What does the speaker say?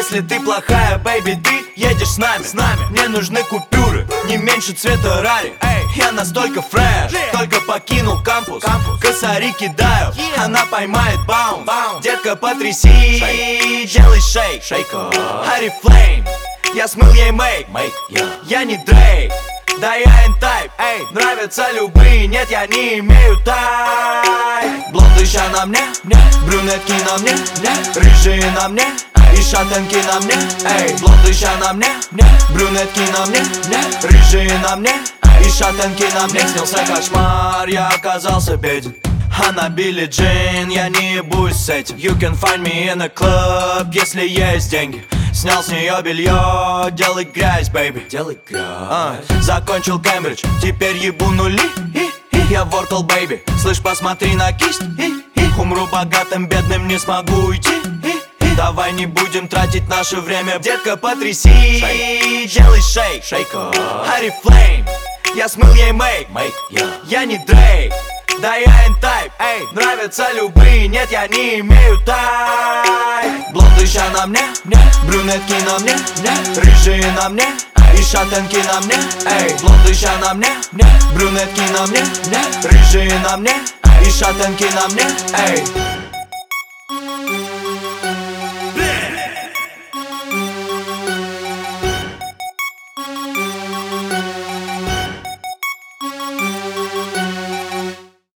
Если ты плохая, бэйби, ты едешь с нами. Мне нужны купюры, не меньше цвета рари. Я настолько фреш, только покинул кампус. Косари кидаю, она поймает баунс. Детка, потряси, делай шейк. Орифлейм, я смыл ей мейк. Я не Дрейк, да я N-Type. Нравятся любые, нет, я не имею тайп. Блонды ща на мне, брюнетки на мне, рыжие на мне и шатенки на мне. Блонды ща на мне, брюнетки на мне, рыжие на мне и шатенки на мне. Снился кошмар, я оказался беден. Она Билли Джин, я не ебусь с этим. You can find me in a club, если есть деньги. Снял с нее белье, делай грязь, бэйби. Закончил Кембридж, теперь ебу нули. Я воркал, бэйби, слышь, посмотри на кисть. Умру богатым, бедным, не смогу уйти. Давай не будем тратить наше время. Детка, потряси, делай шейк. Орифлейм, я смыл ей мейк. Я не Дрейк, да я N-Type. Нравятся любые, нет, я не имею тайп. Блонды ща на мне, брюнетки на мне, рыжие на мне и шатенки на мне. Блонды ща на мне, брюнетки на мне, рыжие на мне и шатенки на мне.